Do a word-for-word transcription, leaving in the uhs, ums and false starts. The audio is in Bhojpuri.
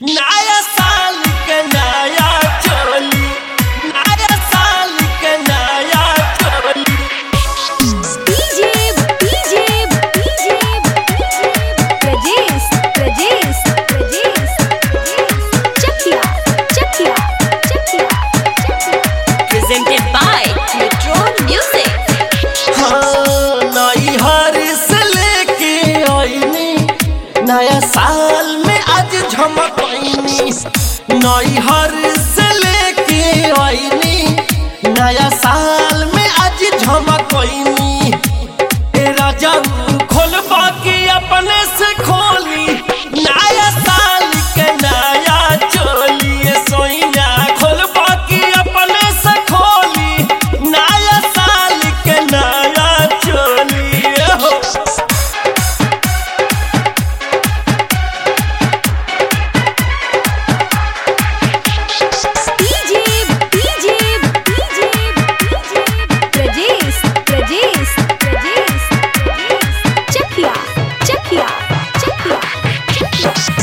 नया साल के नया चोली, नया साल के नया चोली। DJ DJ DJ Prajesh Prajesh Prajesh Chakiya Chakiya Chakiya presented by Metro Music। हाँ नई हर से लेके आईनी नया साल में आज झमकनी, नई हर से लेके आईनी नया साल में आज झमकनी। ए राजा खोलबा के अपने से खोली नया साल के नया चोली। ए सोइया खोलबा के अपने से खोली नया साल के नया चोली। हो DJ DJ DJ Prajesh Prajesh Prajesh चकिया चकिया चकिया